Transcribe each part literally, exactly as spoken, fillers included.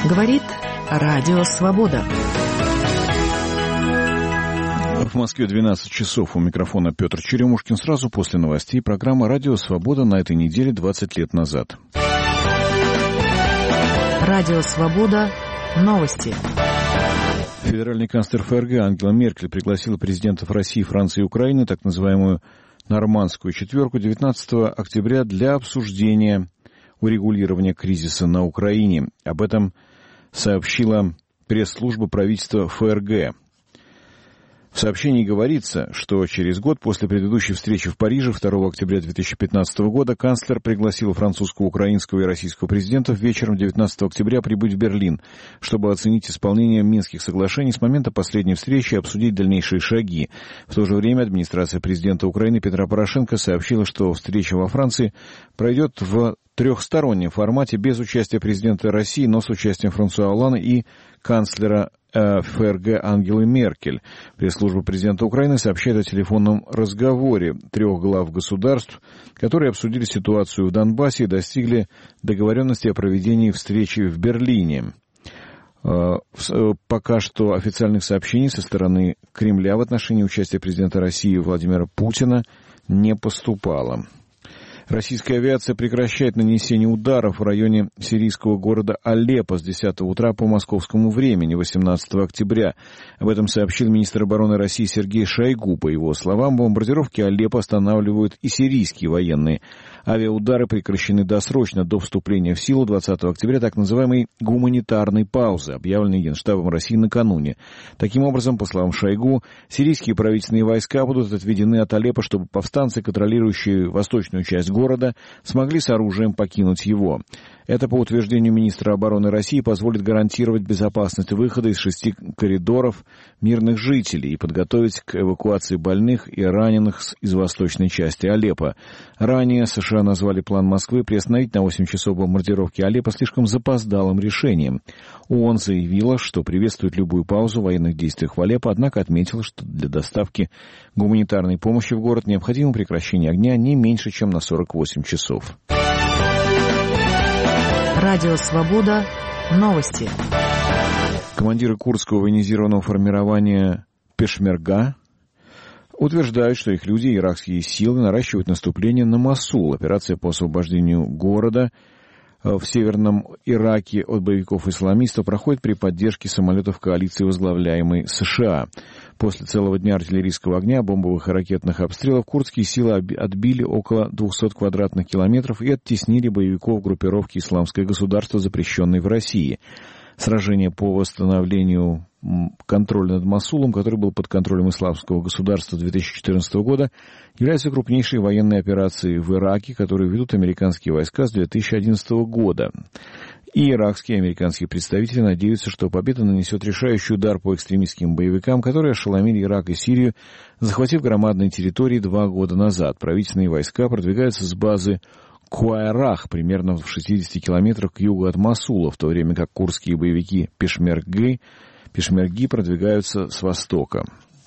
Говорит Радио Свобода. В Москве двенадцать часов. У микрофона Петр Черемушкин. Сразу после новостей программа «Радио Свобода» на этой неделе двадцать лет назад. Радио Свобода. Новости. Федеральный канцлер ФРГ Ангела Меркель пригласила президентов России, Франции и Украины, так называемую «Нормандскую четверку», девятнадцатого октября для обсуждения урегулирования кризиса на Украине. Об этом сообщила пресс-служба правительства ФРГ. В сообщении говорится, что через год после предыдущей встречи в Париже второго октября две тысячи пятнадцатого года канцлер пригласил французского, украинского и российского президентов вечером девятнадцатого октября прибыть в Берлин, чтобы оценить исполнение Минских соглашений с момента последней встречи и обсудить дальнейшие шаги. В то же время администрация президента Украины Петра Порошенко сообщила, что встреча во Франции пройдет в трехстороннем формате без участия президента России, но с участием Франсуа Олланда и канцлера ФРГ Ангелы Меркель. Пресс-служба президента Украины сообщает о телефонном разговоре трех глав государств, которые обсудили ситуацию в Донбассе и достигли договоренности о проведении встречи в Берлине. Пока что официальных сообщений со стороны Кремля в отношении участия президента России Владимира Путина не поступало. Российская авиация прекращает нанесение ударов в районе сирийского города Алеппо с десятого утра по московскому времени, восемнадцатого октября. Об этом сообщил министр обороны России Сергей Шойгу. По его словам, бомбардировки Алеппо останавливают и сирийские военные. Авиаудары прекращены досрочно до вступления в силу двадцатого октября так называемой гуманитарной паузы, объявленной Генштабом России накануне. Таким образом, по словам Шойгу, сирийские правительственные войска будут отведены от Алеппо, чтобы повстанцы, контролирующие восточную часть города, города, смогли с оружием покинуть его. Это, по утверждению министра обороны России, позволит гарантировать безопасность выхода из шести коридоров мирных жителей и подготовить к эвакуации больных и раненых из восточной части Алеппо. Ранее США назвали план Москвы приостановить на восемь часов бомбардировки Алеппо слишком запоздалым решением. ООН заявила, что приветствует любую паузу в военных действиях в Алеппо, однако отметила, что для доставки гуманитарной помощи в город необходимо прекращение огня не меньше, чем на сорок восемь часов. Радио Свобода. Новости. Командиры курдского военизированного формирования Пешмерга утверждают, что их люди, иракские силы, наращивают наступление на Мосул. Операция по освобождению города в северном Ираке от боевиков-исламистов проходит при поддержке самолетов коалиции, возглавляемой США. После целого дня артиллерийского огня, бомбовых и ракетных обстрелов курдские силы отбили около двухсот квадратных километров и оттеснили боевиков группировки «Исламское государство», запрещенной в России. Сражение по восстановлению контроля над Мосулом, который был под контролем Исламского государства две тысячи четырнадцатого года, является крупнейшей военной операцией в Ираке, которую ведут американские войска с две тысячи одиннадцатого года. И иракские и американские представители надеются, что победа нанесет решающий удар по экстремистским боевикам, которые ошеломили Ирак и Сирию, захватив громадные территории два года назад. Правительственные войска продвигаются с базы Куайрах, примерно в шестидесяти километрах к югу от Мосула, в то время как курдские боевики Пешмерги, Пешмерги продвигаются с востока.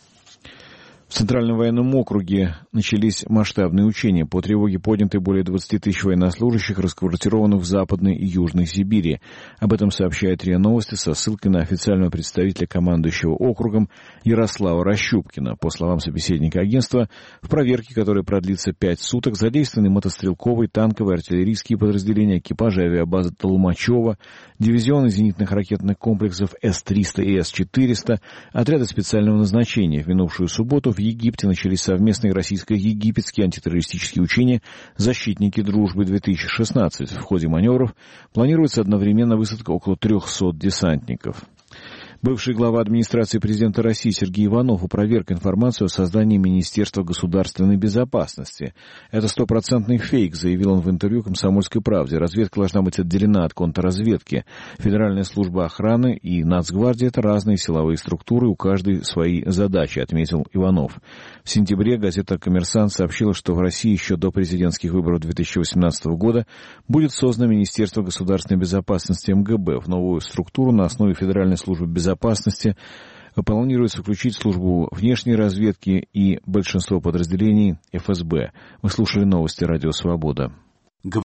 В Центральном военном округе начались масштабные учения. По тревоге подняты более двадцати тысяч военнослужащих, расквартированных в Западной и Южной Сибири. Об этом сообщает РИА Новости со ссылкой на официального представителя командующего округом Ярослава Рощупкина. По словам собеседника агентства, в проверке, которая продлится пять суток, задействованы мотострелковые, танковые, артиллерийские подразделения, экипажи авиабазы Толмачева, дивизионы зенитных ракетных комплексов С триста и С четыреста, отряды специального назначения. В минувшую субботу в Египте начались совместные российско-египетские антитеррористические учения «Защитники дружбы-две тысячи шестнадцать». В ходе маневров планируется одновременно высадка около трехсот десантников. Бывший глава администрации президента России Сергей Иванов опроверг информацию о создании Министерства государственной безопасности. Это стопроцентный фейк, заявил он в интервью «Комсомольской правде». Разведка должна быть отделена от контрразведки. Федеральная служба охраны и Нацгвардия — это разные силовые структуры, у каждой свои задачи, отметил Иванов. В сентябре газета «Коммерсант» сообщила, что в России еще до президентских выборов две тысячи восемнадцатого года будет создано Министерство государственной безопасности эм гэ бэ. В новую структуру на основе Федеральной службы безопасности безопасности планируется включить службу внешней разведки и большинство подразделений эф эс бэ. Вы слушали новости «Радио Свобода».